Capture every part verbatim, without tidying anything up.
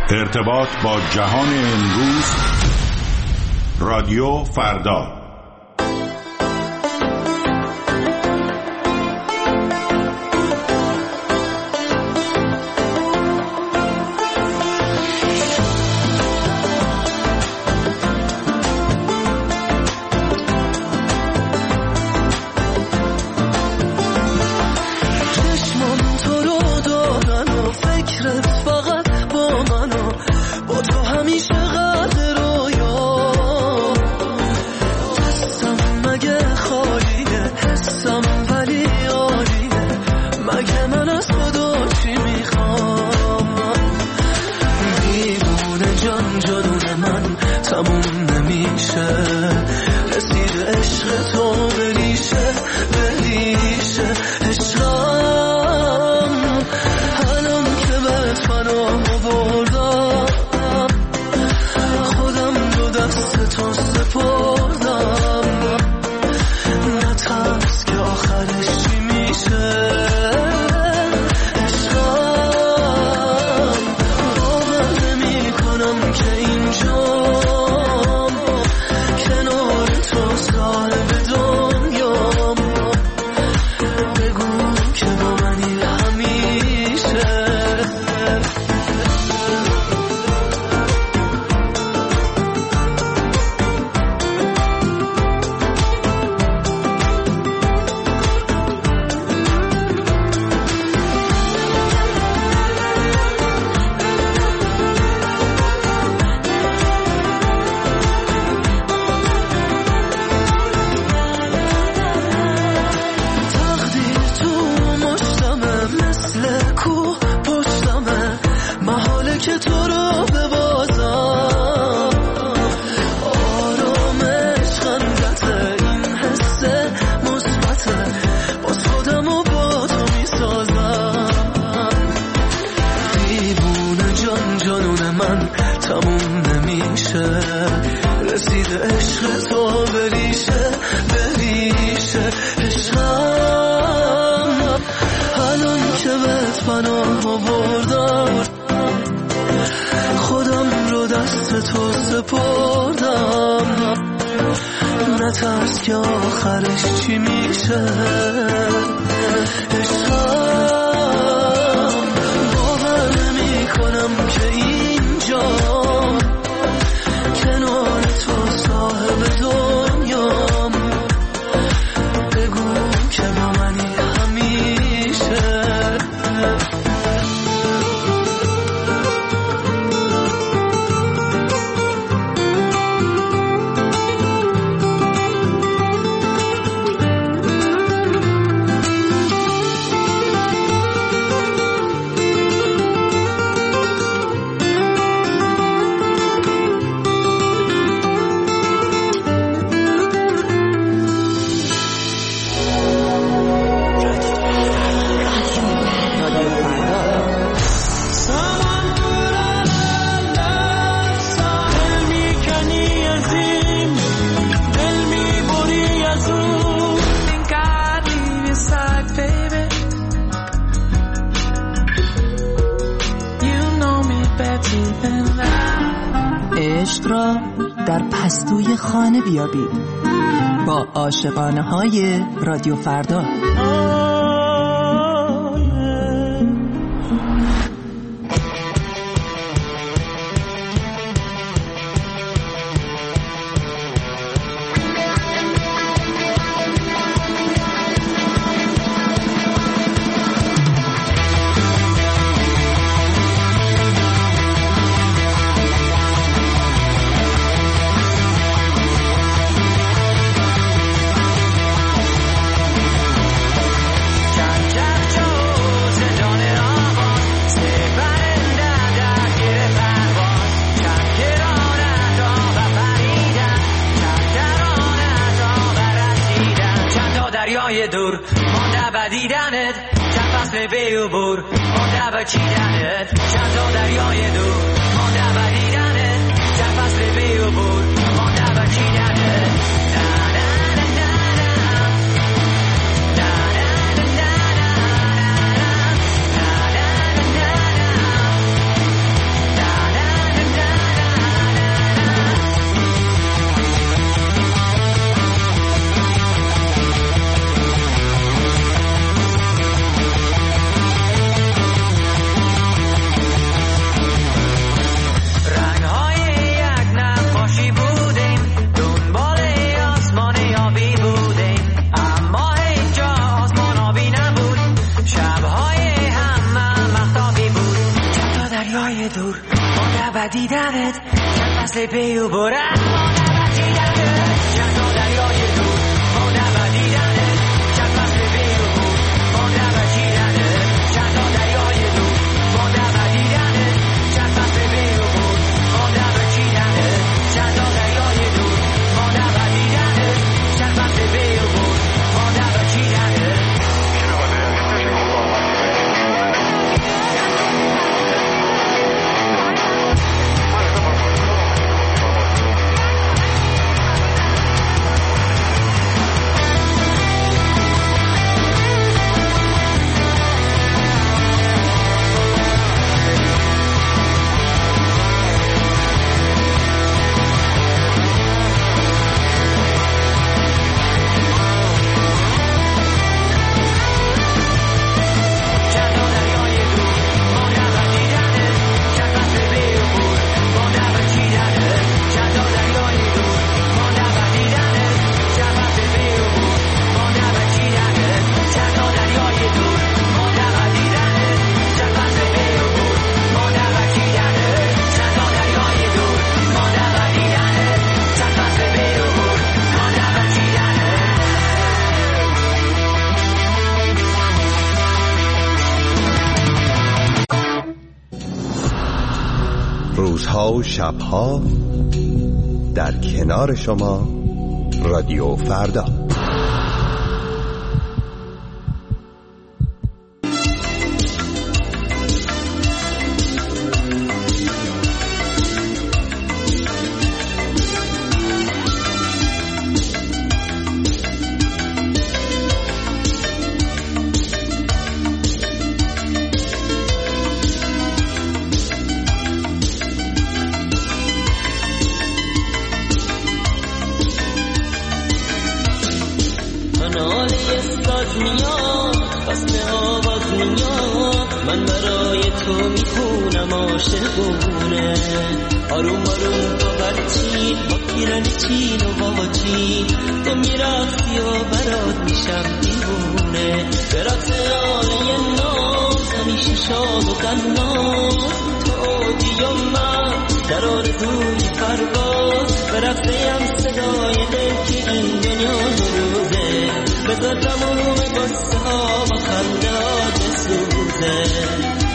ارتباط با جهان امروز، رادیو فردا. نترس که آخرش چی میشه. عشقم باور نمی کنم که اینجا کنار تو صاحب دنیام. بگو که با منی همیشه. عشق را در پستوی خانه بیابید با عاشقانه های رادیو فردا. دور مانده و دیدنت، چند فصل بیوبور مانده و چیدنت. چند تا دریای دور مانده و دیدنت، چند فصل بیوبور مانده و چیدنت. دریای دور مانده و دیدنت چند فصل پی و برم مانده و دیدنت چند تا دریای دور مانده و دیدنت چند فصل پی و بور مانده و دیدنت چند تا دریای دور مانده و دیدنت چند فصل پی و بور مانده و دیدنت چند تا دریای دور مانده و دیدنت چند فصل پی و بور مانده و دیدنت روزها و شبها در کنار شما رادیو فردا. من برای تو میخونم عاشقونه، آروم آروم تو برچین با پیرن چین و بابا چین، تو میرفتی و برات میشم دیوونه، برات آله ناز همیشه شاد و قناز، تو دیو من در آرزوی پرواز، برفتیم صدای دل که این دنیا روزه، بذار تموم قصه ها با خنده ها بسوزه.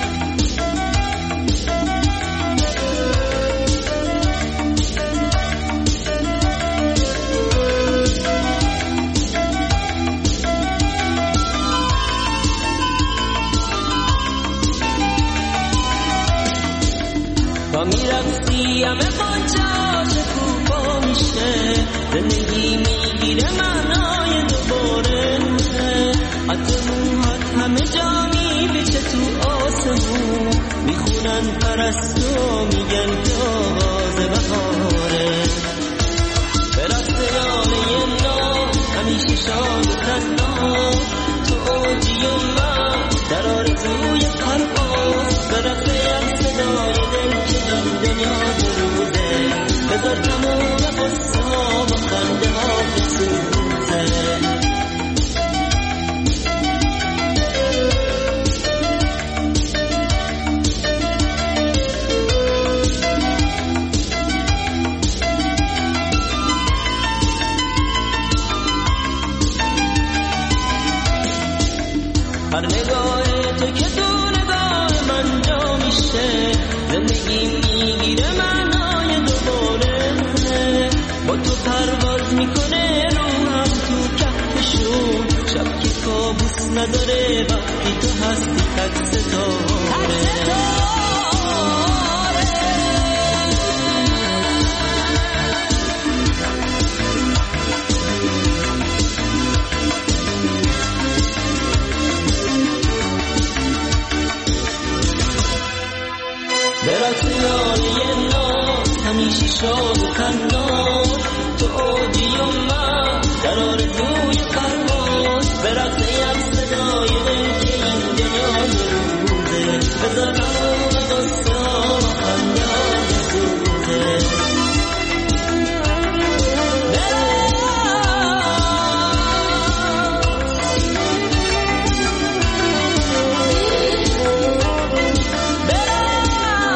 با میرفتی همه خانجا شکوفا میشه، زندگی میگیره معنای دوباره، حتی موهات همه جا میبیچه تو آسمون، میخونن پرستو میگن که آغاز بهاره، برفت آله نا همیشه شاد و تنها، تو اوجی و من در آرزوی پرواز، برفتیم صدای دل که این دنیا دروزه، بذار تموم قصه ها با خنده ها بسوزه. هر نگاه تو که تو نگاه من جا میشه، زندگی میگیره معنای دوباره، با تو پرواز میکنه روحم تو کهکشون، شب که کابوس نداره وقتی تو هستی تک ستاره. برات آله ناز همیشه شاد و خندان، تو اوجی و من در آرزوی پرواز، برفتیم صدای دل که این دنیا روزه، بذار تموم قصه ها با خنده ها بسوزه. برات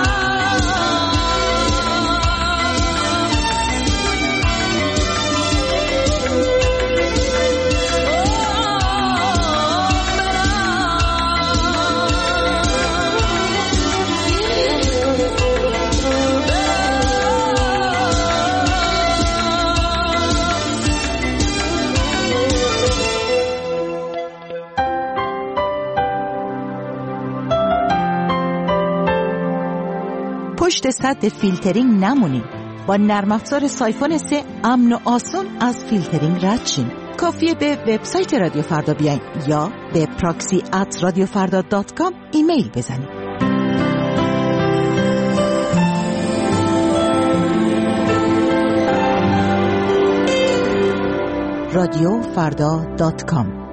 پشت سد فیلترینگ نمونین. با نرم افزار سایفون سه امن و آسون از فیلترینگ رد شین. کافیه به وبسایت رادیو فردا بیاین یا به پراکسی ات رادیو فردا دات کام ایمیل بزنید. رادیو فردا دات کام